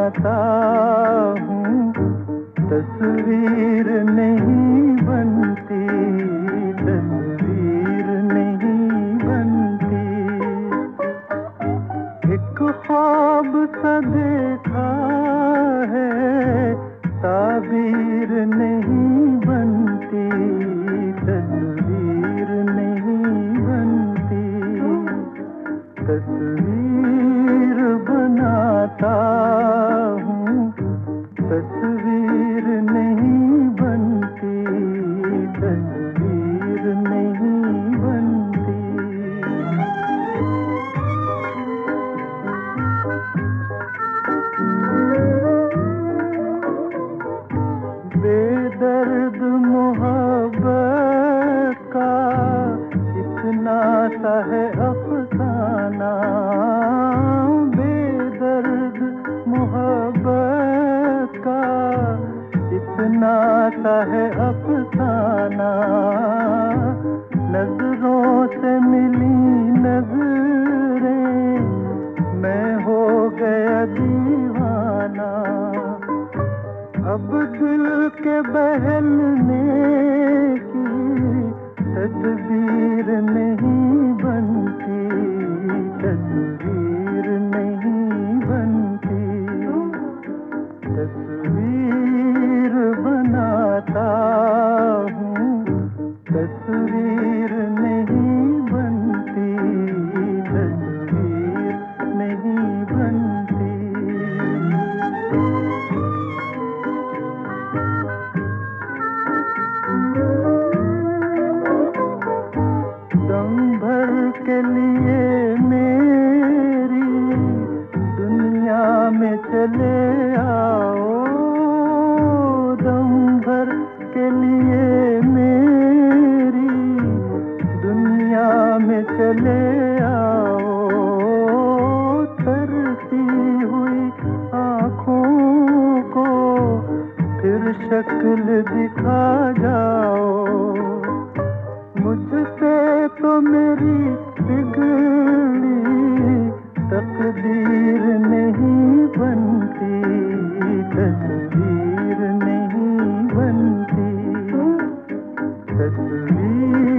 बनाता हूँ, तस्वीर नहीं बनती, तस्वीर नहीं बनती। एक ख्वाब सा देखा है, ताबीर नहीं बनती, तस्वीर नहीं बनती। तस्वीर बनाता हूँ, तस्वीर नहीं बनती, तस्वीर नहीं बनती। बेदर्द मोहब्बत का इतना सा है अफसाना, बेदर्द मोहब्बत का इतना सा है अफसाना। नजरों से मिली नजरें, मैं हो गया दीवाना। अब दिल के बहलने की तदबीर नहीं बनती, तस्वीर नहीं बनती। तस्वीर बनाता हूँ, तस्वीर नहीं बनती, तस्वीर नहीं बनती। दम भर के लिए मेरी दुनिया में चले आओ, दम भर के लिए मेरी दुनिया में चले आओ। तरसी हुई आँखों को फिर शक्ल दिखा जाओ। मुझसे तो मेरी बिगड़ी तकदीर नहीं बनती, तस्वीर नहीं बनती। तस्वीर